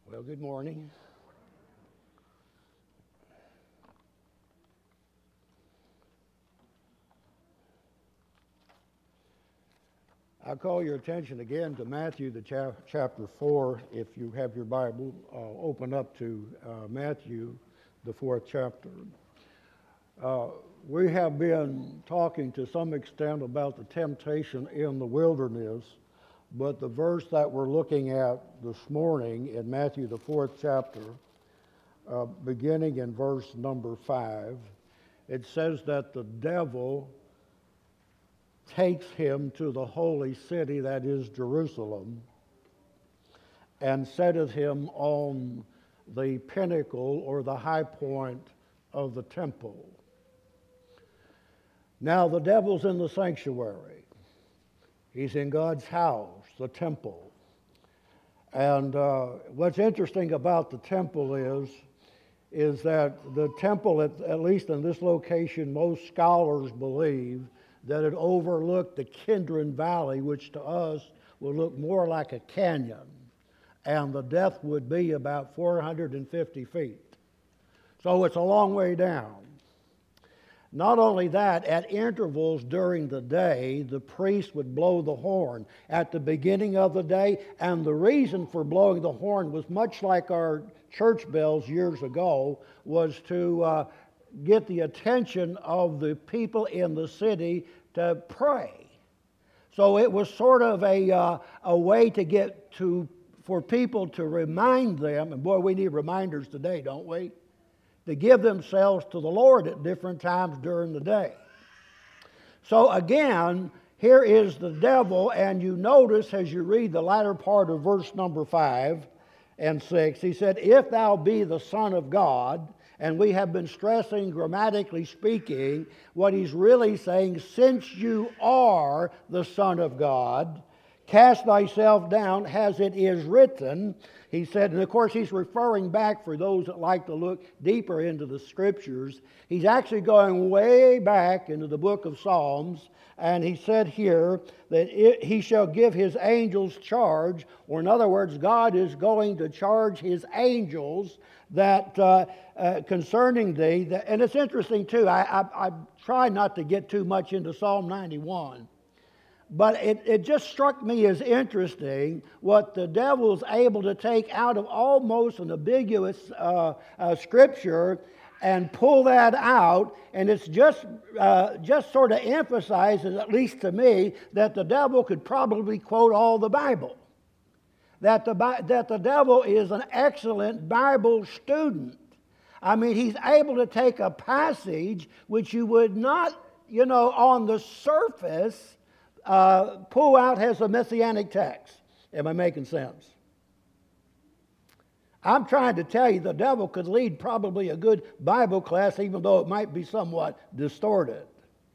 Well, good morning. I call your attention again to Matthew, the chapter 4. If you have your Bible, open up to Matthew, the 4th chapter. We have been talking to some extent about the temptation in the wilderness, but the verse that we're looking at this morning in Matthew, the 4th chapter, beginning in verse number 5, it says that the devil takes him to the holy city, that is Jerusalem, and setteth him on the pinnacle or the high point of the temple. Now the devil's in the sanctuary. He's in God's house, the temple. And what's interesting about the temple is that the temple, at least in this location, most scholars believe that it overlooked the Kidron Valley, which to us will look more like a canyon, and the depth would be about 450 feet. So it's a long way down. Not only that, at intervals during the day, the priest would blow the horn at the beginning of the day, and the reason for blowing the horn was much like our church bells years ago, was to get the attention of the people in the city to pray. So it was sort of a way to get for people to remind them, and boy, we need reminders today, don't we? To give themselves to the Lord at different times during the day. So again, here is the devil, and you notice as you read the latter part of verse number 5 and 6, he said, "If thou be the Son of God," and we have been stressing, grammatically speaking, what he's really saying, since you are the Son of God, cast thyself down, as it is written. He said, and of course he's referring back, for those that like to look deeper into the Scriptures, he's actually going way back into the book of Psalms, and he said here that he shall give his angels charge, or in other words, God is going to charge his angels that concerning thee. And it's interesting too, I try not to get too much into Psalm 91, but it just struck me as interesting what the devil's able to take out of almost an ambiguous scripture and pull that out, and it's just sort of emphasizes, at least to me, that the devil could probably quote all the Bible. That the devil is an excellent Bible student. I mean, he's able to take a passage which you would not, on the surface, pull out as a messianic text. Am I making sense? I'm trying to tell you the devil could lead probably a good Bible class, even though it might be somewhat distorted.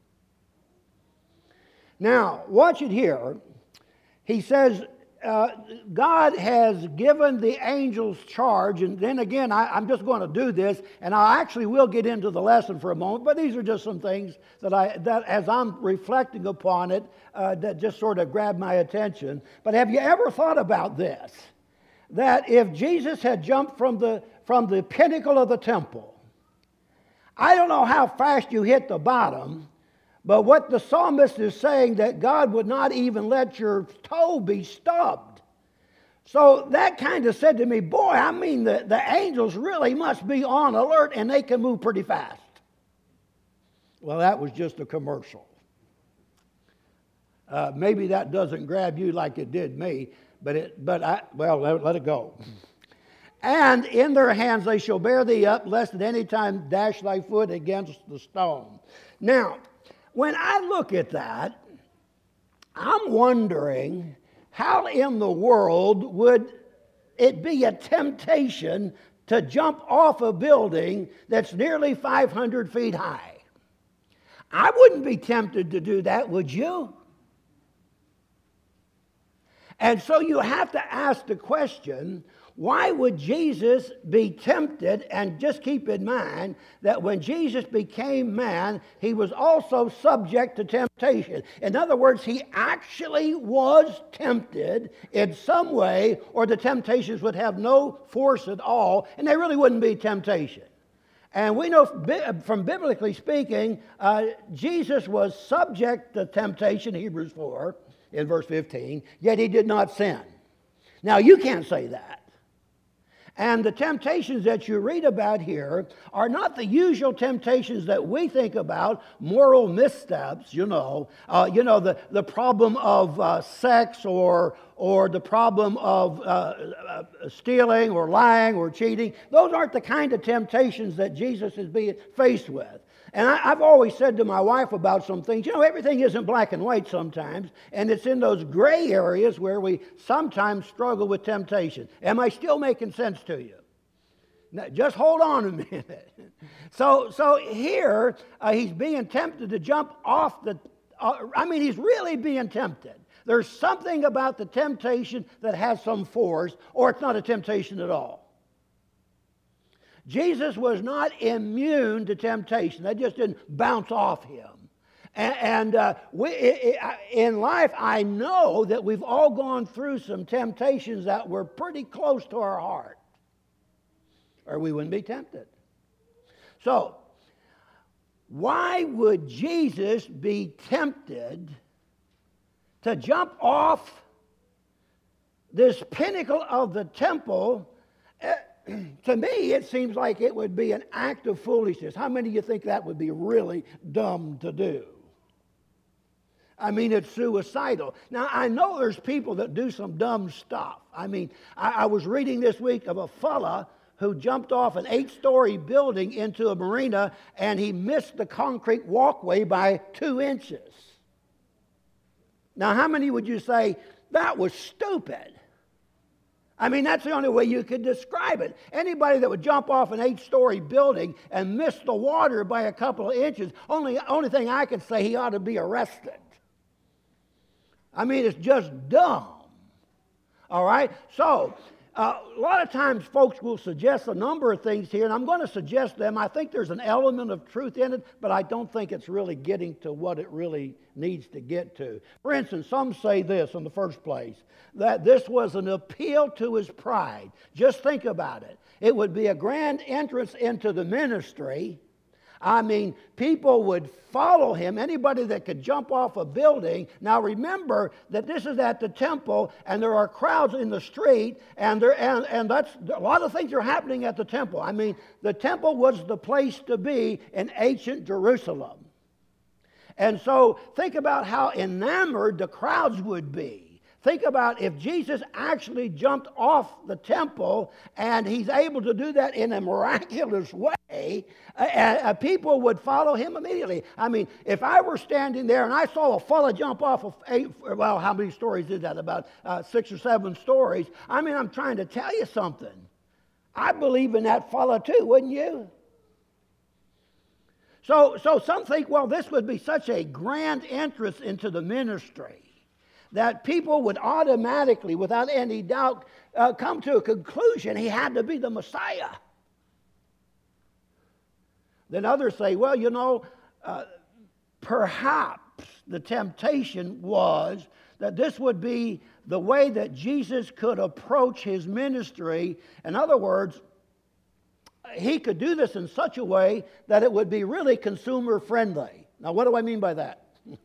Now, watch it here. He says, God has given the angels charge, and then again, I'm just going to do this, and I actually will get into the lesson for a moment, but these are just some things that as I'm reflecting upon it, that just sort of grabbed my attention. But have you ever thought about this? That if Jesus had jumped from the pinnacle of the temple, I don't know how fast you hit the bottom, but what the psalmist is saying, that God would not even let your toe be stubbed. So that kind of said to me, boy, I mean, the angels really must be on alert, and they can move pretty fast. Well, that was just a commercial. Maybe that doesn't grab you like it did me, let it go. And in their hands they shall bear thee up, lest at any time dash thy foot against the stone. Now, when I look at that, I'm wondering how in the world would it be a temptation to jump off a building that's nearly 500 feet high? I wouldn't be tempted to do that, would you? And so you have to ask the question, why would Jesus be tempted? And just keep in mind that when Jesus became man, he was also subject to temptation. In other words, he actually was tempted in some way, or the temptations would have no force at all, and they really wouldn't be temptation. And we know from biblically speaking, Jesus was subject to temptation, Hebrews 4, in verse 15, yet he did not sin. Now, you can't say that. And the temptations that you read about here are not the usual temptations that we think about, moral missteps, the problem of sex or the problem of stealing or lying or cheating. Those aren't the kind of temptations that Jesus is being faced with. And I've always said to my wife about some things, everything isn't black and white sometimes, and it's in those gray areas where we sometimes struggle with temptation. Am I still making sense to you? Now, just hold on a minute. So here, he's being tempted to jump off he's really being tempted. There's something about the temptation that has some force, or it's not a temptation at all. Jesus was not immune to temptation. That just didn't bounce off him. In life, I know that we've all gone through some temptations that were pretty close to our heart, or we wouldn't be tempted. So, why would Jesus be tempted to jump off this pinnacle of the temple? To me, it seems like it would be an act of foolishness. How many of you think that would be really dumb to do? It's suicidal. Now, I know there's people that do some dumb stuff. I was reading this week of a fella who jumped off an 8-story building into a marina, and he missed the concrete walkway by 2 inches. Now, how many would you say, that was stupid? That's the only way you could describe it. Anybody that would jump off an 8-story building and miss the water by a couple of inches, only thing I could say, he ought to be arrested. It's just dumb. All right? So, a lot of times folks will suggest a number of things here, and I'm going to suggest them. I think there's an element of truth in it, but I don't think it's really getting to what it really needs to get to. For instance, some say this in the first place, that this was an appeal to his pride. Just think about it. It would be a grand entrance into the ministry. People would follow him, anybody that could jump off a building. Now remember that this is at the temple, and there are crowds in the street, and that's a lot of things are happening at the temple. The temple was the place to be in ancient Jerusalem. And so think about how enamored the crowds would be. Think about if Jesus actually jumped off the temple, and he's able to do that in a miraculous way, people would follow him immediately. If I were standing there and I saw a fella jump off of how many stories is that? About 6 or 7 stories. I'm trying to tell you something. I believe in that fella too, wouldn't you? So some think, this would be such a grand entrance into the ministry that people would automatically, without any doubt, come to a conclusion he had to be the Messiah. Then others say, perhaps the temptation was that this would be the way that Jesus could approach his ministry. In other words, he could do this in such a way that it would be really consumer friendly. Now, what do I mean by that?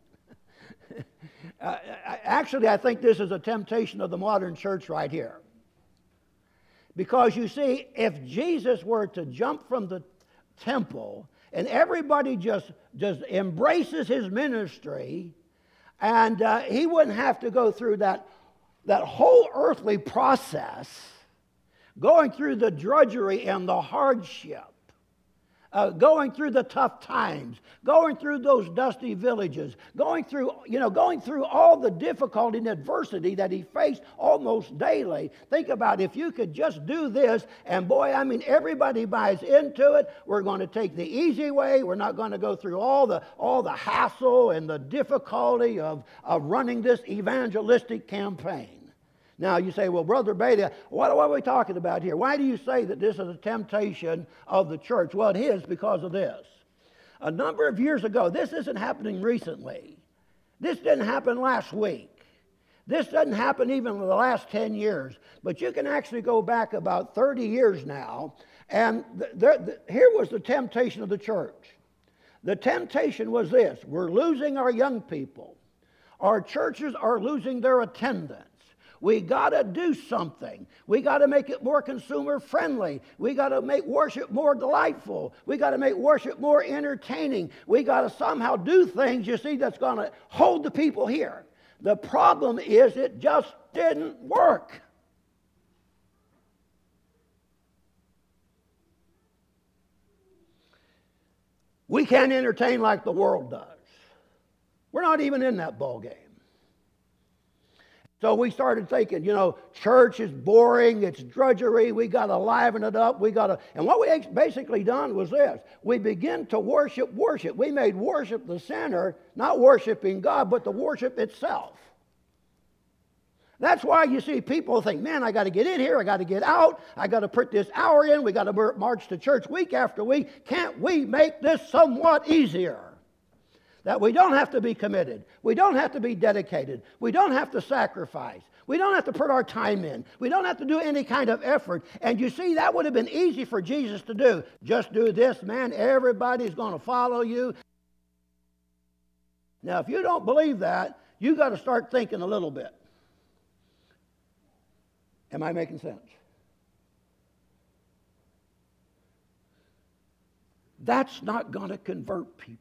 Actually, I think this is a temptation of the modern church right here. Because you see, if Jesus were to jump from the temple and everybody just embraces his ministry, and he wouldn't have to go through that whole earthly process, going through the drudgery and the hardship, going through the tough times, going through those dusty villages, going through all the difficulty and adversity that he faced almost daily. Think about if you could just do this, and boy, everybody buys into it. We're going to take the easy way. We're not going to go through all the hassle and the difficulty of running this evangelistic campaign. Now you say, well, Brother Beatty, what are we talking about here? Why do you say that this is a temptation of the church? Well, it is because of this. A number of years ago, this isn't happening recently. This didn't happen last week. This doesn't happen even in the last 10 years. But you can actually go back about 30 years now, and here was the temptation of the church. The temptation was this: we're losing our young people. Our churches are losing their attendance. We got to do something. We got to make it more consumer friendly. We got to make worship more delightful. We got to make worship more entertaining. We got to somehow do things, you see, that's going to hold the people here. The problem is it just didn't work. We can't entertain like the world does. We're not even in that ball game. So we started thinking, church is boring, it's drudgery, we got to liven it up, and what we basically done was this: we begin to worship. We made worship the center, not worshiping God, but the worship itself. That's why you see people think, man, I got to get in here, I got to get out, I got to put this hour in, we got to march to church week after week. Can't we make this somewhat easier? That we don't have to be committed. We don't have to be dedicated. We don't have to sacrifice. We don't have to put our time in. We don't have to do any kind of effort. And you see, that would have been easy for Jesus to do. Just do this, man. Everybody's going to follow you. Now, if you don't believe that, you got to start thinking a little bit. Am I making sense? That's not going to convert people.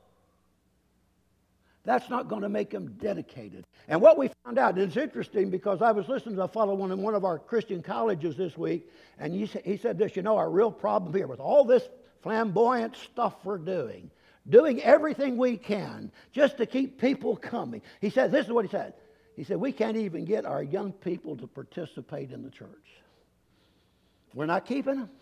That's not going to make them dedicated. And what we found out, and it's interesting because I was listening to a fellow in one of our Christian colleges this week, and he said this: our real problem here with all this flamboyant stuff we're doing everything we can just to keep people coming. He said, this is what he said. He said, we can't even get our young people to participate in the church. We're not keeping them.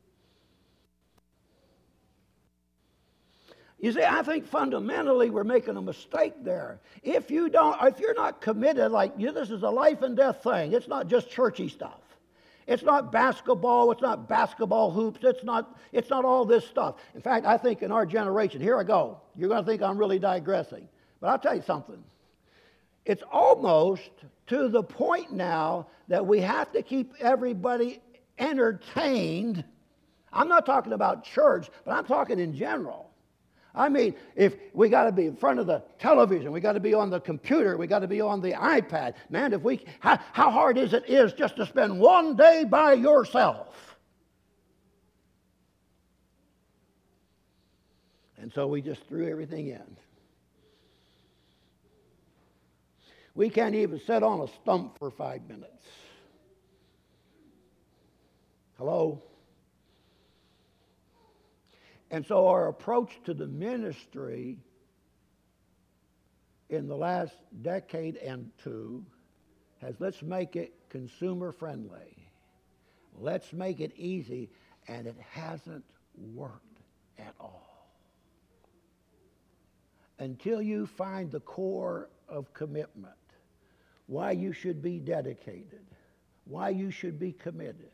You see, I think fundamentally we're making a mistake there. If you're not committed, this is a life and death thing. It's not just churchy stuff. It's not basketball. It's not basketball hoops. It's not all this stuff. In fact, I think in our generation, here I go. You're going to think I'm really digressing, but I'll tell you something. It's almost to the point now that we have to keep everybody entertained. I'm not talking about church, but I'm talking in general. I mean, if we got to be in front of the television, we got to be on the computer, we got to be on the iPad. Man, how hard is it just to spend one day by yourself? And so we just threw everything in. We can't even sit on a stump for 5 minutes. Hello? And so our approach to the ministry in the last decade and two has, let's make it consumer friendly. Let's make it easy, and it hasn't worked at all. Until you find the core of commitment, why you should be dedicated, why you should be committed.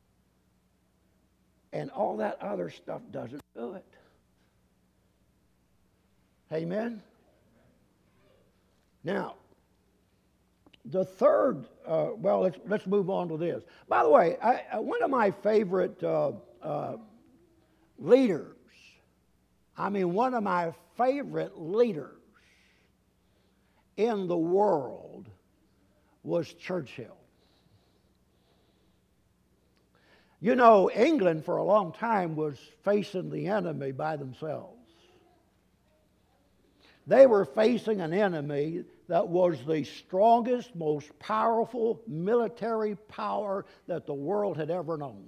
And all that other stuff doesn't do it. Amen? Now, the third, let's move on to this. By the way, one of my favorite leaders, one of my favorite leaders in the world was Churchill. England for a long time was facing the enemy by themselves. They were facing an enemy that was the strongest, most powerful military power that the world had ever known.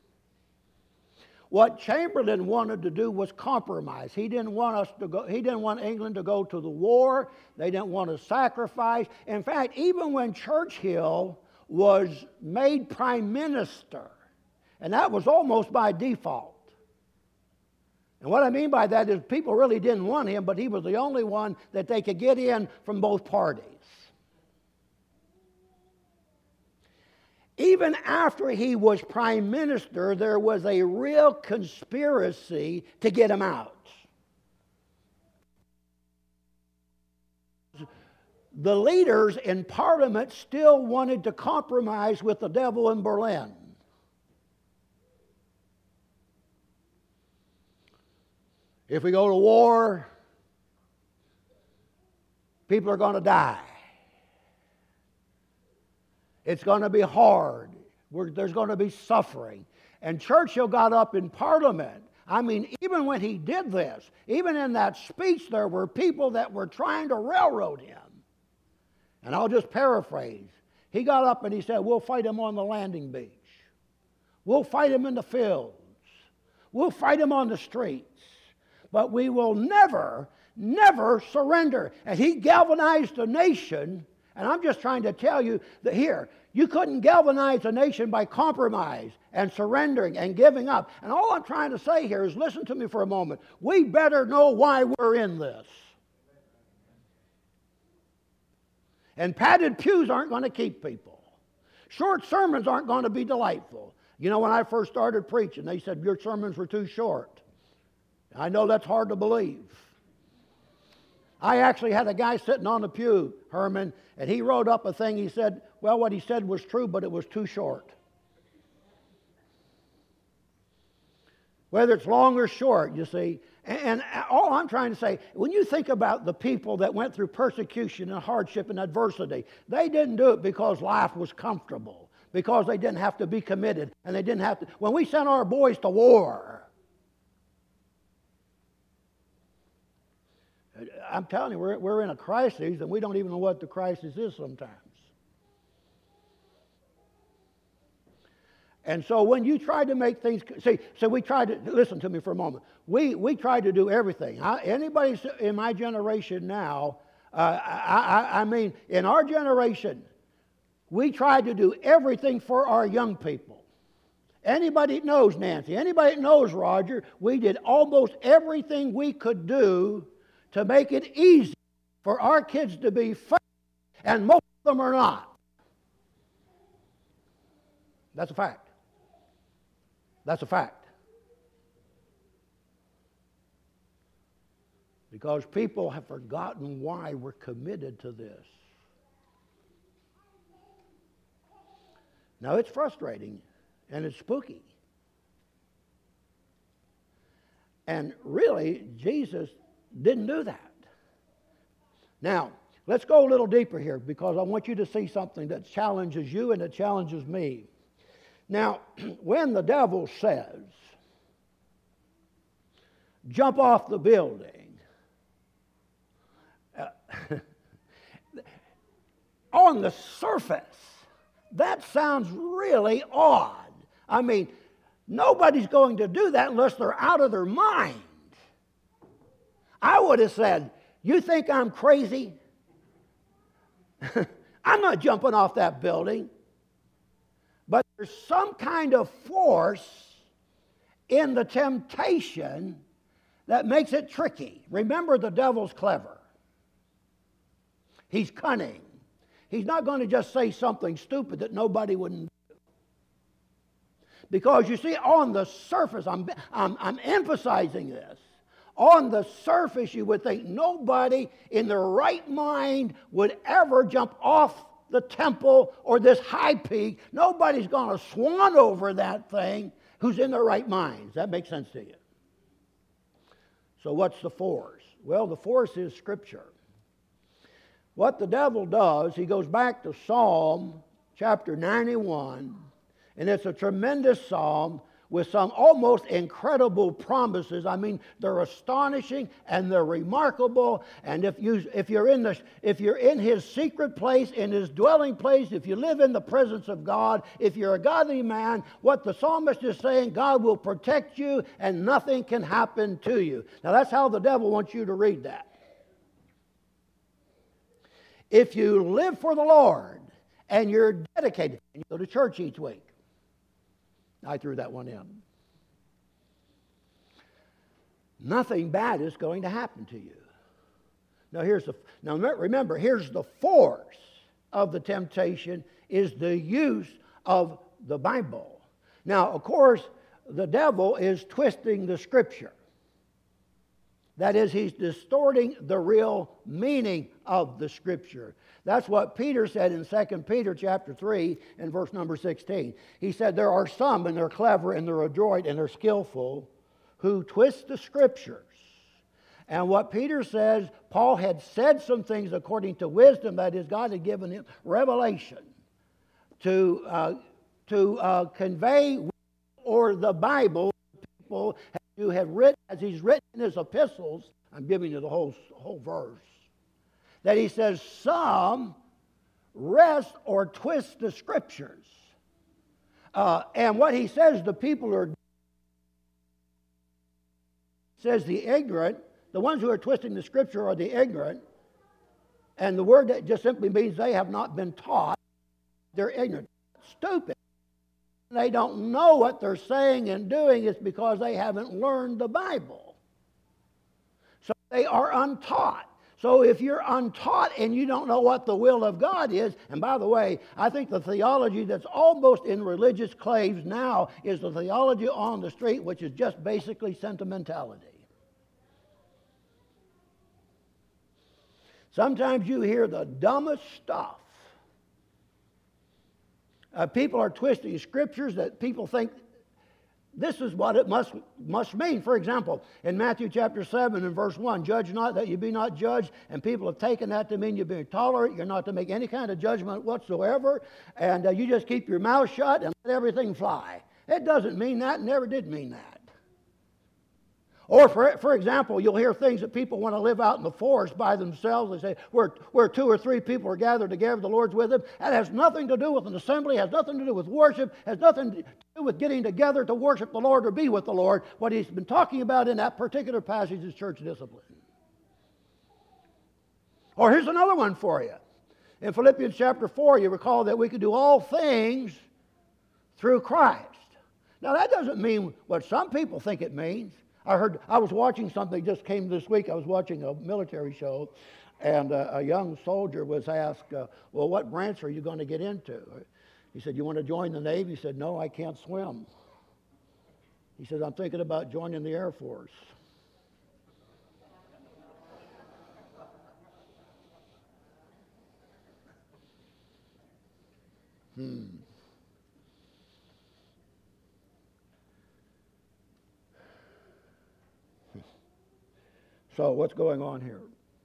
What Chamberlain wanted to do was compromise. He didn't want England to go to the war. They didn't want to sacrifice. In fact, even when Churchill was made prime minister, and that was almost by default. And what I mean by that is people really didn't want him, but he was the only one that they could get in from both parties. even after he was prime minister, there was a real conspiracy to get him out. The leaders in Parliament still wanted to compromise with the devil in Berlin. If we go to war, people are going to die. It's going to be hard. There's going to be suffering. And Churchill got up in Parliament. I mean, even when he did this, even in that speech, there were people that were trying to railroad him. And I'll just paraphrase. He got up and he said, we'll fight him on the landing beach. We'll fight him in the fields. We'll fight him on the streets. But we will never, never surrender. And he galvanized the nation. And I'm just trying to tell you that here, you couldn't galvanize a nation by compromise and surrendering and giving up. And all I'm trying to say here is, listen to me for a moment. We better know why we're in this. And padded pews aren't going to keep people. Short sermons aren't going to be delightful. You know, when I first started preaching, they said your sermons were too short. I know that's hard to believe. I actually had a guy sitting on the pew, Herman, and he wrote up a thing. He said, well, what he said was true, but it was too short. Whether it's long or short, you see. And all I'm trying to say, when you think about the people that went through persecution and hardship and adversity, they didn't do it because life was comfortable, because they didn't have to be committed, and they didn't have to. When we sent our boys to war, I'm telling you, we're in a crisis, and we don't even know what the crisis is sometimes. And so when you try to make things, so we tried to, listen to me for a moment. We tried to do everything. Anybody in my generation now, I mean, in our generation, we tried to do everything for our young people. Anybody that knows Nancy, anybody that knows Roger, we did almost everything we could do to make it easy for our kids to be faith, and most of them are not. That's a fact. That's a fact. Because people have forgotten why we're committed to this. Now, it's frustrating and it's spooky. And really, Jesus didn't do that. Now, let's go a little deeper here, because I want you to see something that challenges you and that challenges me. Now, when the devil says, jump off the building, on the surface, that sounds really odd. I mean, nobody's going to do that unless they're out of their mind. I would have said, you think I'm crazy? I'm not jumping off that building. But there's some kind of force in the temptation that makes it tricky. Remember, the devil's clever. He's cunning. He's not going to just say something stupid that nobody wouldn't do. Because you see, on the surface, I'm emphasizing this. On the surface, you would think nobody in their right mind would ever jump off the temple or this high peak. Nobody's going to swan over that thing who's in their right mind. Does that make sense to you? So what's the force? Well, the force is Scripture. What the devil does, he goes back to Psalm chapter 91, and it's a tremendous psalm with some almost incredible promises. I mean, they're astonishing and they're remarkable. And if you're in His secret place, in His dwelling place, if you live in the presence of God, if you're a godly man, what the psalmist is saying, God will protect you and nothing can happen to you. Now that's how the devil wants you to read that. If you live for the Lord and you're dedicated, and you go to church each week. I threw that one in. Nothing bad is going to happen to you. Now remember, here's the force of the temptation, is the use of the Bible. Now, of course, the devil is twisting the Scripture. That is, he's distorting the real meaning of the Scripture. That's what Peter said in 2 Peter chapter 3 and verse number 16. He said, there are some, and they're clever, and they're adroit, and they're skillful, who twist the Scriptures. And what Peter says, Paul had said some things according to wisdom, that is, God had given him revelation to convey or the Bible to people who have written, as he's written in his epistles. I'm giving you the whole verse. That he says, some wrest or twist the Scriptures. And what he says the people are, says the ignorant, the ones who are twisting the Scripture are the ignorant. And the word that just simply means they have not been taught. They're ignorant. Stupid. They don't know what they're saying and doing. It's because they haven't learned the Bible. So they are untaught. So if you're untaught and you don't know what the will of God is, and by the way, I think the theology that's almost in religious claves now is the theology on the street, which is just basically sentimentality. Sometimes you hear the dumbest stuff. People are twisting Scriptures that people think this is what it must mean. For example, in Matthew chapter 7 and verse 1, judge not that you be not judged. And people have taken that to mean you're being tolerant. You're not to make any kind of judgment whatsoever. And you just keep your mouth shut and let everything fly. It doesn't mean that, never did mean that. Or, for example, you'll hear things that people want to live out in the forest by themselves. They say, where 2 or 3 people are gathered together, the Lord's with them. That has nothing to do with an assembly, has nothing to do with worship, has nothing to do with getting together to worship the Lord or be with the Lord. What he's been talking about in that particular passage is church discipline. Or here's another one for you. In Philippians chapter 4, you recall that we could do all things through Christ. Now, that doesn't mean what some people think it means. I was watching something just came this week. I was watching a military show, and a young soldier was asked, well, what branch are you going to get into? He said, you want to join the Navy? He said, no, I can't swim. He said, I'm thinking about joining the Air Force. So what's going on here?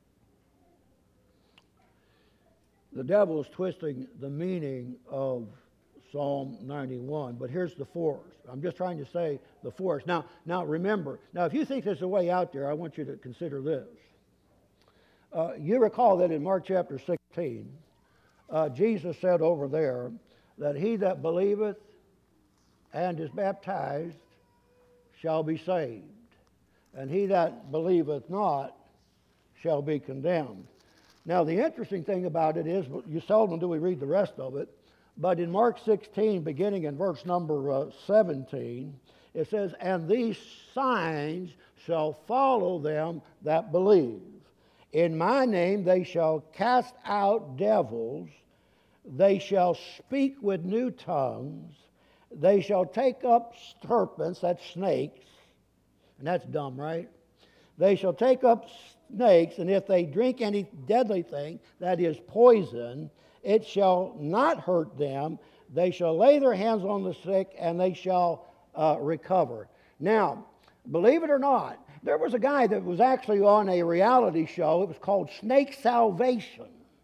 The devil is twisting the meaning of Psalm 91, but here's the force. I'm just trying to say the force. Now remember, if you think there's a way out there, I want you to consider this. You recall that in Mark chapter 16, Jesus said over there that he that believeth and is baptized shall be saved, and he that believeth not shall be condemned. Now, the interesting thing about it is, you seldom do we read the rest of it, but in Mark 16, beginning in verse number 17, it says, and these signs shall follow them that believe. In my name they shall cast out devils, they shall speak with new tongues, they shall take up serpents, that's snakes, and that's dumb, right? They shall take up snakes, and if they drink any deadly thing, that is poison, it shall not hurt them. They shall lay their hands on the sick, and they shall recover. Now, believe it or not, there was a guy that was actually on a reality show. It was called Snake Salvation.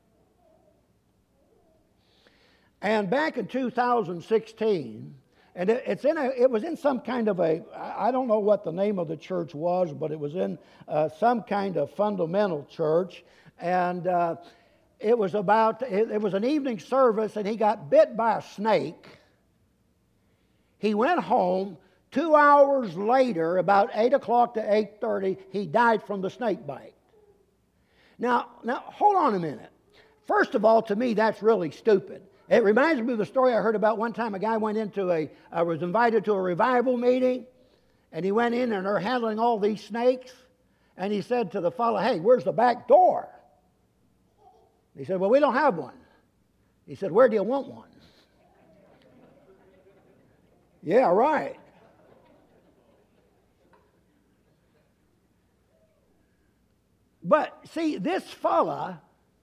And back in 2016, and it was in some kind of I don't know what the name of the church was, but it was in some kind of fundamental church. And it was an evening service, and he got bit by a snake. He went home. 2 hours later, about 8 o'clock to 8:30, he died from the snake bite. Now, hold on a minute. First of all, to me, that's really stupid. It reminds me of the story I heard about one time. A guy went into was invited to a revival meeting, and he went in and they're handling all these snakes. And he said to the fellow, hey, where's the back door? He said, well, we don't have one. He said, where do you want one? Yeah, right. But see, this fella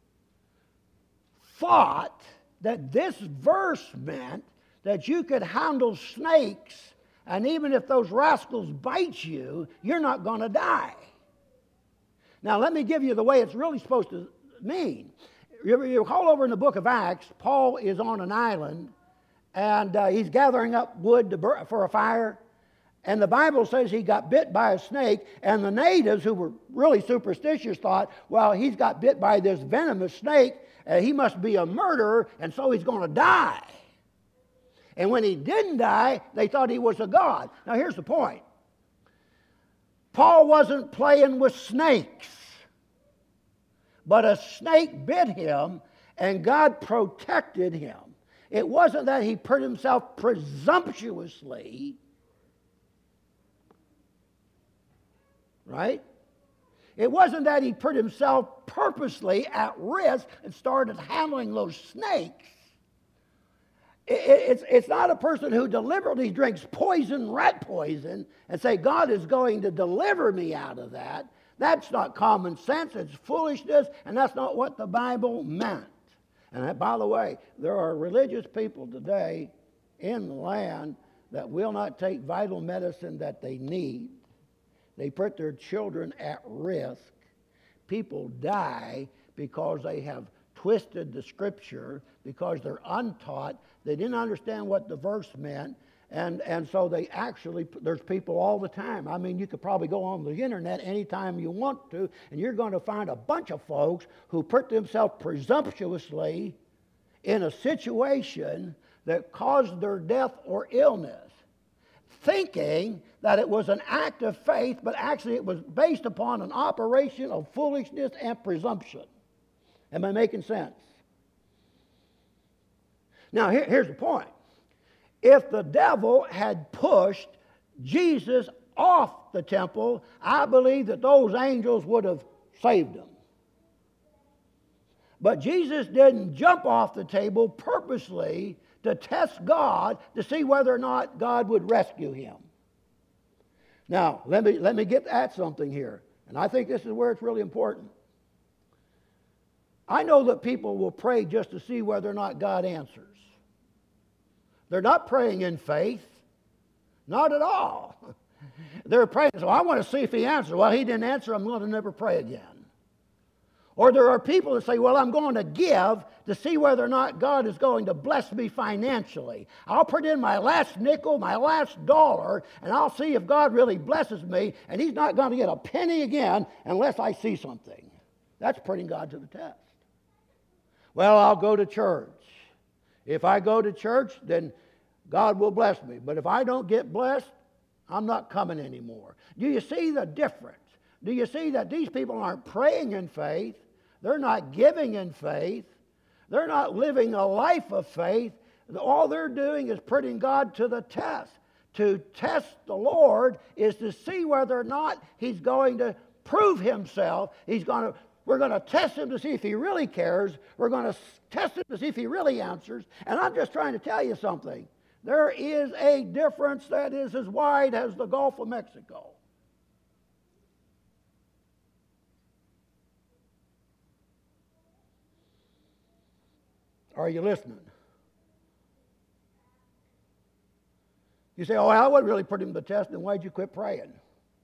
thought that this verse meant that you could handle snakes, and even if those rascals bite you, you're not going to die. Now, let me give you the way it's really supposed to mean. You recall over in the book of Acts, Paul is on an island, and he's gathering up wood for a fire. And the Bible says he got bit by a snake, and the natives, who were really superstitious, thought, well, he's got bit by this venomous snake, he must be a murderer, and so he's going to die. And when he didn't die, they thought he was a god. Now, here's the point. Paul wasn't playing with snakes, but a snake bit him, and God protected him. It wasn't that he hurt himself presumptuously, right? It wasn't that he put himself purposely at risk and started handling those snakes. It's not a person who deliberately drinks poison, rat poison, and say, God is going to deliver me out of that. That's not common sense. It's foolishness, and that's not what the Bible meant. And by the way, there are religious people today in the land that will not take vital medicine that they need. They put their children at risk. People die because they have twisted the Scripture, because they're untaught. They didn't understand what the verse meant. And so they actually, there's people all the time. I mean, you could probably go on the internet anytime you want to, and you're going to find a bunch of folks who put themselves presumptuously in a situation that caused their death or illness, thinking that it was an act of faith, but actually it was based upon an operation of foolishness and presumption. Am I making sense? Now, here's the point. If the devil had pushed Jesus off the temple, I believe that those angels would have saved him. But Jesus didn't jump off the table purposely to test God to see whether or not God would rescue him. Now, let me get at something here. And I think this is where it's really important. I know that people will pray just to see whether or not God answers. They're not praying in faith. Not at all. They're praying, so I want to see if he answers. Well, he didn't answer, I'm going to never pray again. Or there are people that say, well, I'm going to give to see whether or not God is going to bless me financially. I'll put in my last nickel, my last dollar, and I'll see if God really blesses me, and he's not going to get a penny again unless I see something. That's putting God to the test. Well, I'll go to church. If I go to church, then God will bless me. But if I don't get blessed, I'm not coming anymore. Do you see the difference? Do you see that these people aren't praying in faith? They're not giving in faith. They're not living a life of faith. All they're doing is putting God to the test. To test the Lord is to see whether or not he's going to prove himself. We're going to test him to see if he really cares. We're going to test him to see if he really answers. And I'm just trying to tell you something. There is a difference that is as wide as the Gulf of Mexico. Are you listening? You say, oh, I wouldn't really put him to the test, then why'd you quit praying?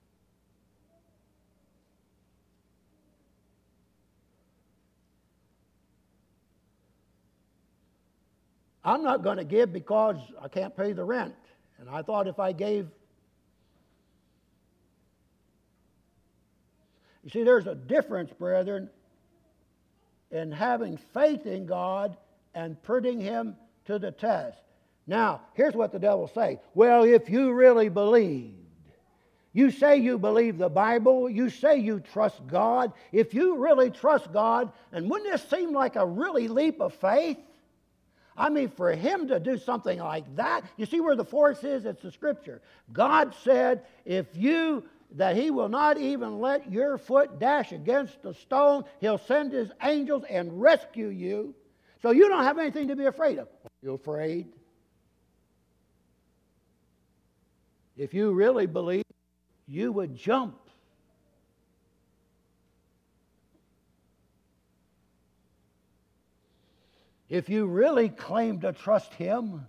I'm not going to give because I can't pay the rent. And I thought if I gave... You see, there's a difference, brethren, in having faith in God and putting him to the test. Now, here's what the devil say. Well, if you really believed, you say you believe the Bible, you say you trust God. If you really trust God, and wouldn't this seem like a really leap of faith? I mean, for him to do something like that, you see where the force is? It's the Scripture. God said, that he will not even let your foot dash against a stone. He'll send his angels and rescue you. So you don't have anything to be afraid of. Are you afraid? If you really believe, you would jump. If you really claim to trust Him,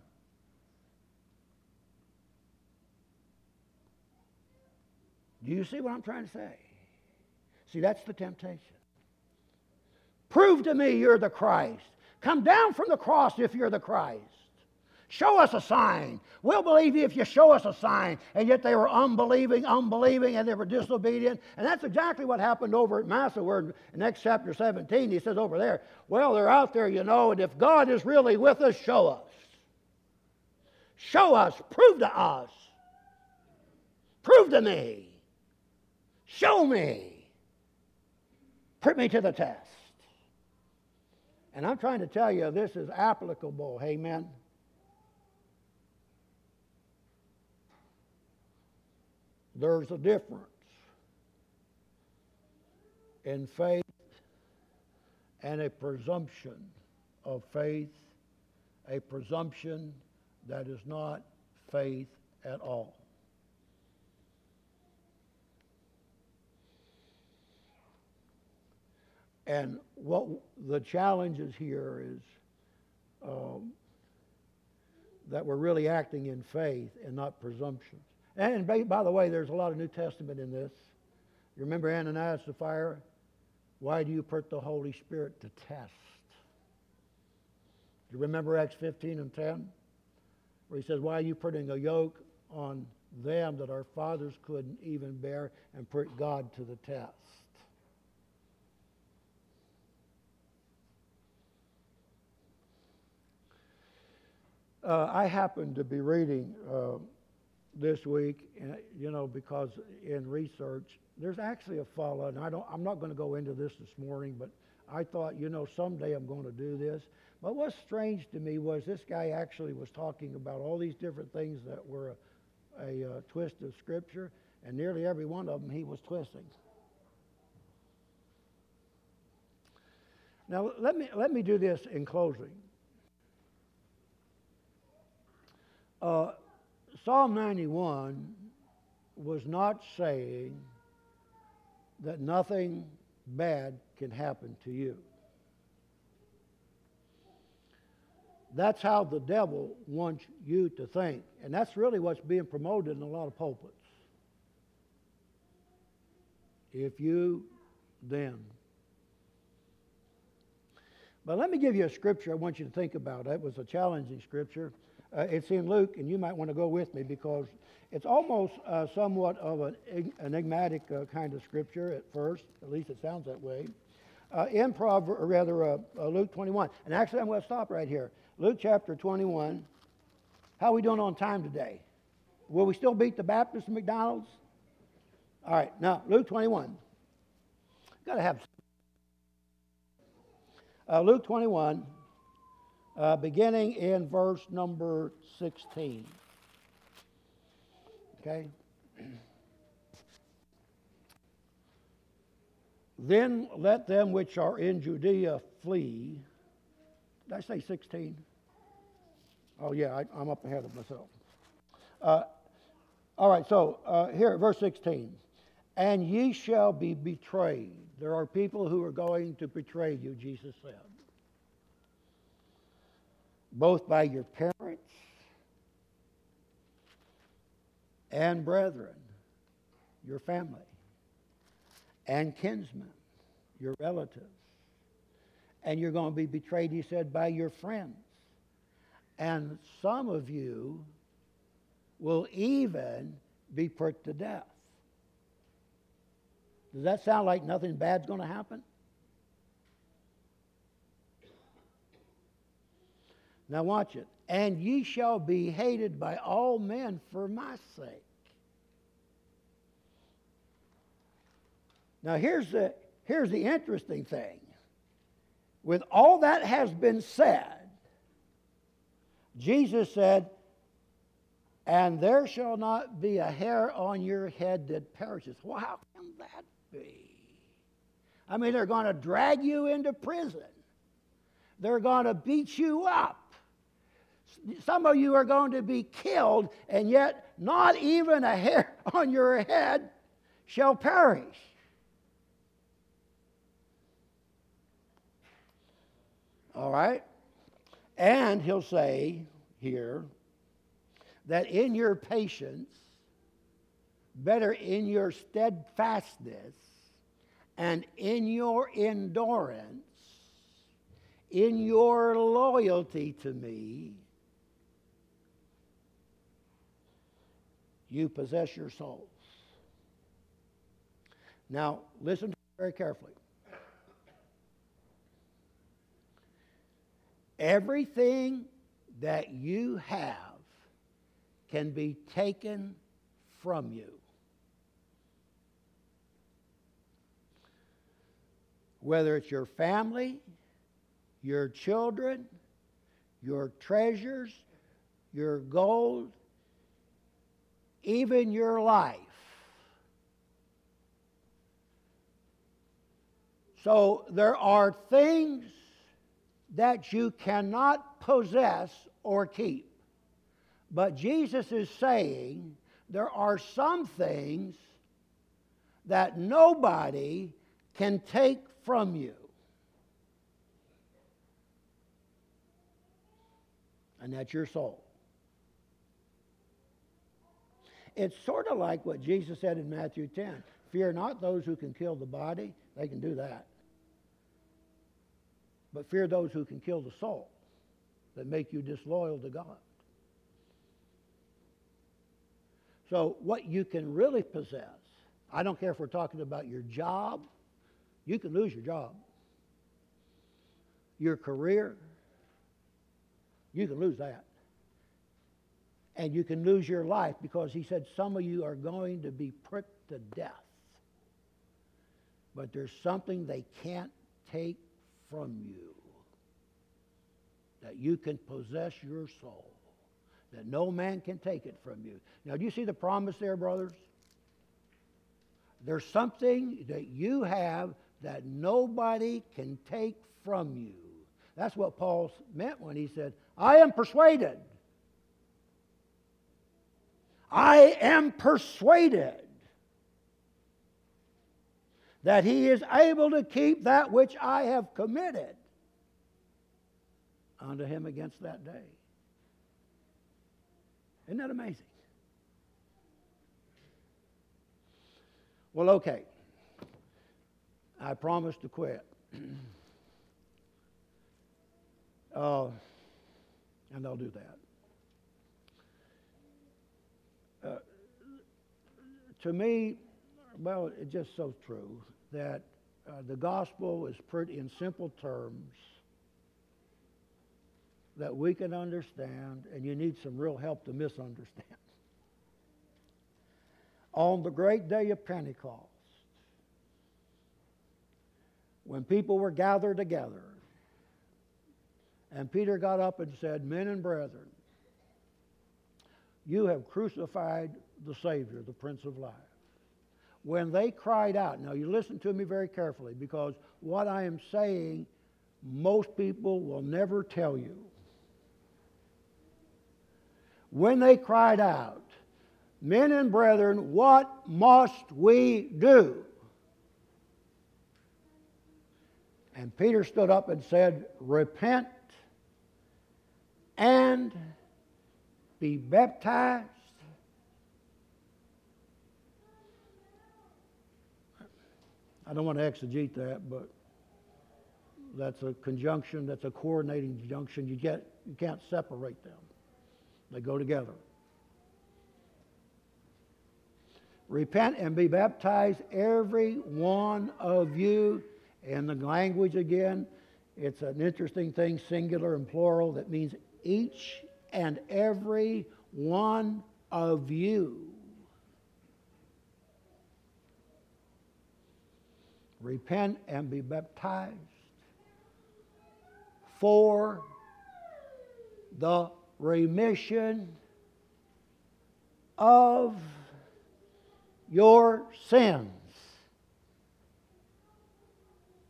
do you see what I'm trying to say? See, that's the temptation. Prove to me you're the Christ. Come down from the cross if you're the Christ. Show us a sign. We'll believe you if you show us a sign. And yet they were unbelieving, and they were disobedient. And that's exactly what happened over at Massa, where in Acts chapter 17, he says over there, well, they're out there, you know, and if God is really with us, show us. Show us. Prove to us. Prove to me. Show me. Put me to the test. And I'm trying to tell you, this is applicable. Amen. There's a difference in faith and a presumption of faith, a presumption that is not faith at all. And what the challenge is here is that we're really acting in faith and not presumptions. And by the way, there's a lot of New Testament in this. You remember Ananias and Sapphira? Why do you put the Holy Spirit to test? Do you remember Acts 15 and 10? Where he says, why are you putting a yoke on them that our fathers couldn't even bear, and put God to the test? I happened to be reading this week, you know, because in research, there's actually a fellow, and I'm not going to go into this morning, but I thought, you know, someday I'm going to do this. But what's strange to me was this guy actually was talking about all these different things that were a twist of Scripture, and nearly every one of them he was twisting. Now, let me do this in closing. Psalm 91 was not saying that nothing bad can happen to you. That's how the devil wants you to think. And that's really what's being promoted in a lot of pulpits. If you, then. But let me give you a scripture I want you to think about. It was a challenging scripture. It's in Luke, and you might want to go with me because it's almost somewhat of an enigmatic kind of scripture at first. At least it sounds that way. In Luke 21. And actually, I'm going to stop right here. Luke chapter 21. How are we doing on time today? Will we still beat the Baptists and McDonald's? All right. Now, Luke 21. Got to have. Luke 21. Beginning in verse number 16. Okay? Then let them which are in Judea flee. Did I say 16? Oh, yeah, I'm up ahead of myself. All right, so here, verse 16. And ye shall be betrayed. There are people who are going to betray you, Jesus said. Both by your parents and brethren, your family, and kinsmen, your relatives. And you're going to be betrayed, he said, by your friends. And some of you will even be put to death. Does that sound like nothing bad's going to happen? Now watch it. And ye shall be hated by all men for my sake. Now here's the interesting thing. With all that has been said, Jesus said, and there shall not be a hair on your head that perishes. Well, how can that be? I mean, they're going to drag you into prison. They're going to beat you up. Some of you are going to be killed, and yet not even a hair on your head shall perish. All right? And he'll say here that in your patience, better in your steadfastness, and in your endurance, in your loyalty to me, you possess your souls. Now, listen very carefully. Everything that you have can be taken from you. Whether it's your family, your children, your treasures, your gold, even your life. So there are things that you cannot possess or keep. But Jesus is saying there are some things that nobody can take from you. And that's your soul. It's sort of like what Jesus said in Matthew 10. Fear not those who can kill the body. They can do that. But fear those who can kill the soul, that make you disloyal to God. So what you can really possess, I don't care if we're talking about your job, you can lose your job. Your career, you can lose that. And you can lose your life, because he said some of you are going to be pricked to death. But there's something they can't take from you, that you can possess your soul, that no man can take it from you. Now, do you see the promise there, brothers? There's something that you have that nobody can take from you. That's what Paul meant when he said, I am persuaded. I am persuaded that he is able to keep that which I have committed unto him against that day. Isn't that amazing? Well, okay. I promised to quit. And I'll do that. To me, well, it's just so true that the gospel is put in simple terms that we can understand, and you need some real help to misunderstand. On the great day of Pentecost, when people were gathered together, and Peter got up and said, Men and brethren, you have crucified the Savior, the Prince of Life. When they cried out, now you listen to me very carefully, because what I am saying, most people will never tell you. When they cried out, Men and brethren, what must we do? And Peter stood up and said, Repent and be baptized. I don't want to exegete that, but that's a conjunction, that's a coordinating conjunction. You can't separate them. They go together. Repent and be baptized, every one of you. And the language again, it's an interesting thing, singular and plural, that means each and every one of you. Repent and be baptized for the remission of your sins.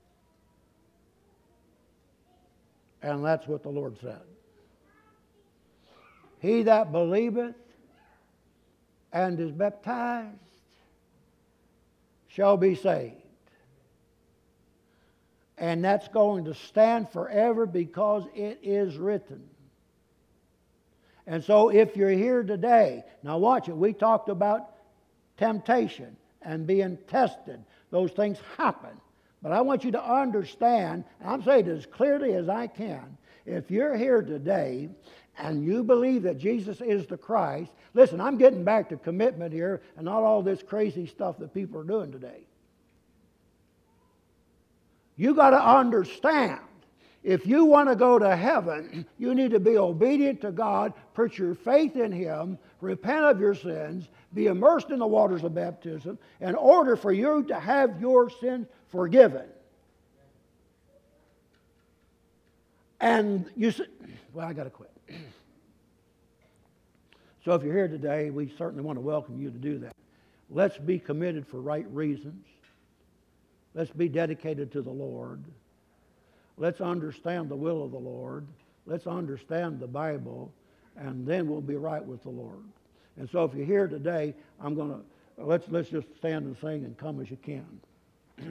And that's what the Lord said. He that believeth and is baptized shall be saved. And that's going to stand forever because it is written. And so if you're here today, now watch it, we talked about temptation and being tested. Those things happen. But I want you to understand, and I'm saying it as clearly as I can, if you're here today and you believe that Jesus is the Christ, listen, I'm getting back to commitment here and not all this crazy stuff that people are doing today. You got to understand, if you want to go to heaven, you need to be obedient to God, put your faith in Him, repent of your sins, be immersed in the waters of baptism in order for you to have your sins forgiven. And you say, well, I got to quit. So if you're here today, we certainly want to welcome you to do that. Let's be committed for right reasons. Let's be dedicated to the Lord. Let's understand the will of the Lord. Let's understand the Bible, and then we'll be right with the Lord. And so if you're here today, let's just stand and sing and come as you can.